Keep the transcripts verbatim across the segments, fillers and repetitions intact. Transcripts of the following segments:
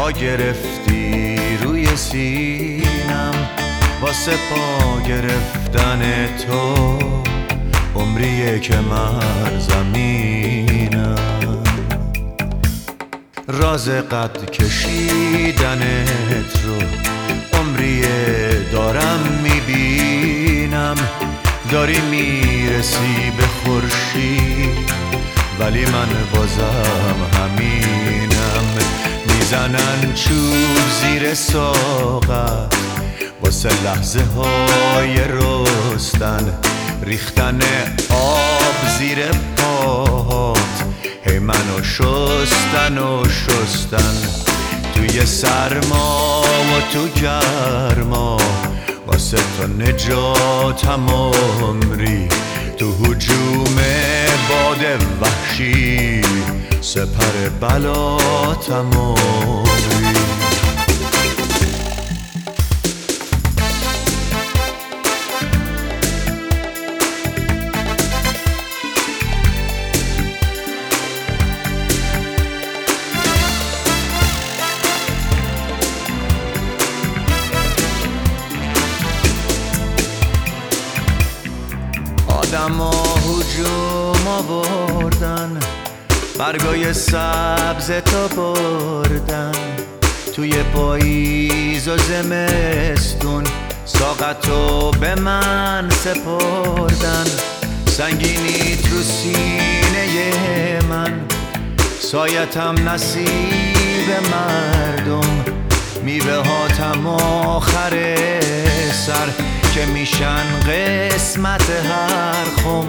پا گرفتی روی سینم، واسه پا گرفتن تو عمریه که من زمینم. راز قد کشیدنت رو عمریه دارم میبینم. داری میرسی به خورشید ولی من بازم همینم. میزنن چوب زیر ساقت واسه لحظه های رستن، ریختن آب زیر پاهات هی منو شستن و شستن. توی سرما و تو گرما واسه تو نجاتم عمری، تو هجوم باد وحشی سپر بلاتم عمری. آدما هجوم آوردن، برگای سبز تا بردن، توی پاییز و زمستون ساقتو به من سپردن. سنگینیت رو سینه من، سایتم نصیب مردم، میوه هاتم آخر سر که میشن قسمت هر خم.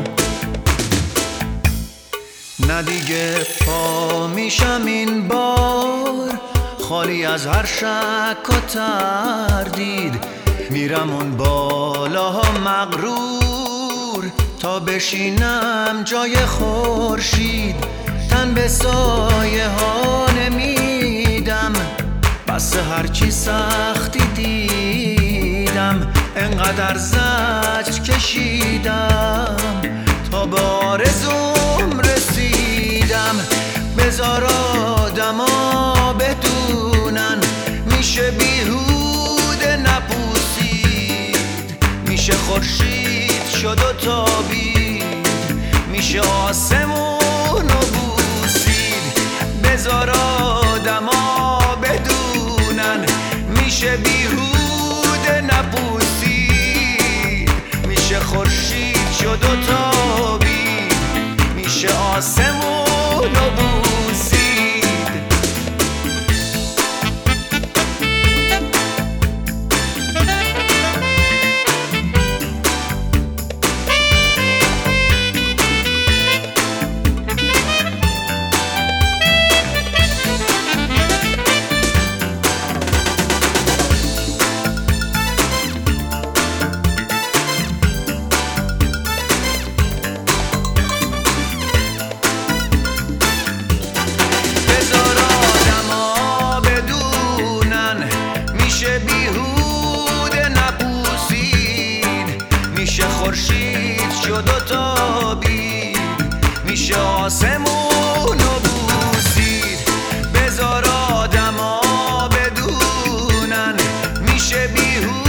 نه دیگه پا میشم این بار خالی از هر شک و تردید، میرم اون بالاها مغرور تا بشینم جای خورشید. تن به سایه ها نمیدم، بس هرچی سختی دیدم، انقدر زجر کشیدم تا به آرزوم رسیدم. بذار آدما بدونن میشه بیهوده نپوسید، میشه خورشید شد و تابید، میشه آسمون و بوسید. بذار آدما بدونن میشه بیهوده نپوسید، میشه خورشید شد و تابید، میشه آسمون و بوسید. بیهوده نپوسید، میشه خورشید شد و تابید، میشه آسمون و بوسید. بذار آدما بدونن میشه بیهوده